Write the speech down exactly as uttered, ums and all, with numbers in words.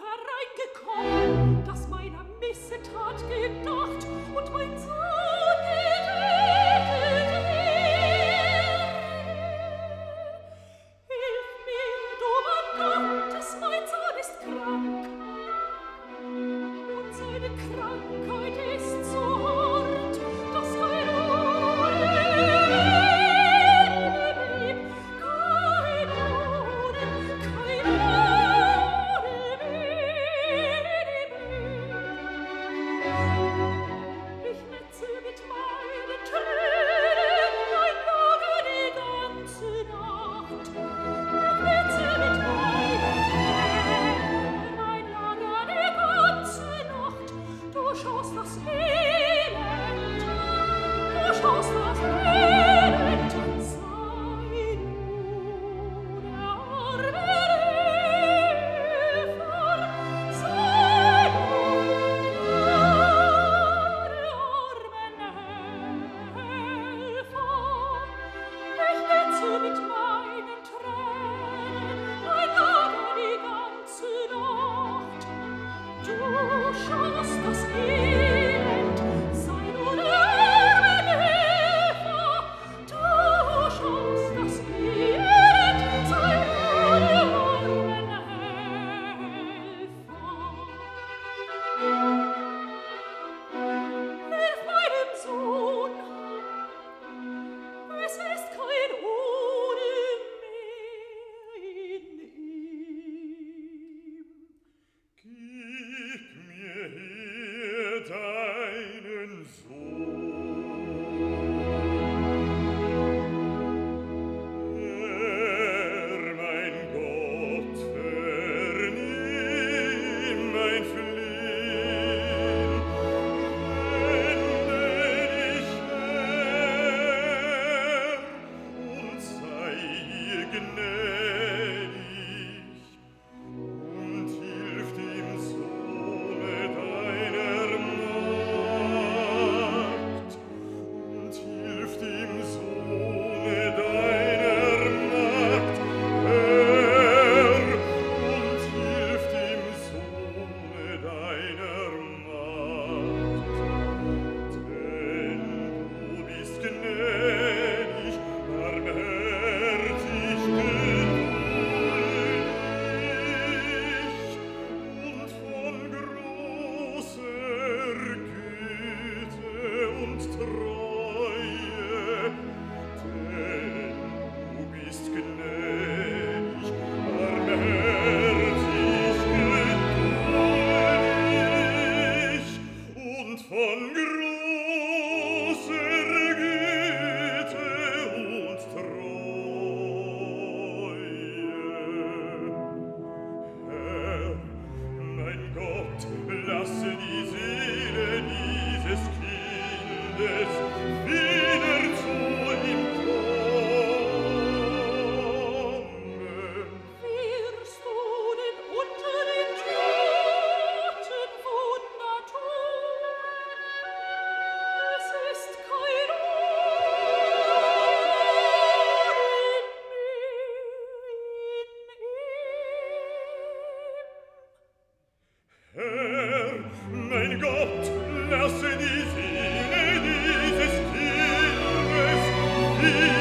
hereingekommen, das meiner Missetat gedacht und mein Sohn getötet wäre. Hilf mir, du mein Gottes, mein Sohn ist krank, und seine Krankheit ist so hart, dass kein Ohne blieb, kein Ohne, kein Ohne blieb. Ich netze mit meinen Tränen mein Lager die ganze Nacht. Ich netze mit meinen Tränen mein Lager die ganze Nacht. Du schaust das Elend, du schaust das Elend, sei nur der arme Helfer, sei nur der armen Helfer. Ich netze mit meinen Tränen mein Lager die ganze Nacht. Du schaust das Elend, sei nur der armen Helfer. Du schaust das Elend, sei nur der armen Helfer. Hilf meinem Sohn, es ist kein Ohne mehr in ihm. Gib mir hier deinen Sohn. Herr, mein Gott, vernimm mein Flehen. Wende dich her und sei ihr gnädig und hilf dem Sohne deiner Magd, und hilf dem Sohne deiner Magd, Herr, und hilf dem Sohne deiner Magd. Denn du bist gnädig, barmherzig, geduldig und von großer Güte und Treue. Denn du bist gnädig, barmherzig, geduldig und von großer Güte und Treue. Herr, mein Gott, lasse die Seele dieses Kindes wieder zu ihm kommen. Wirst du denn unter den Toten Wunder tun? Es ist kein Ohne mehr in ihm. Herr, mein Gott, lasse die Seele dieses Kindes wieder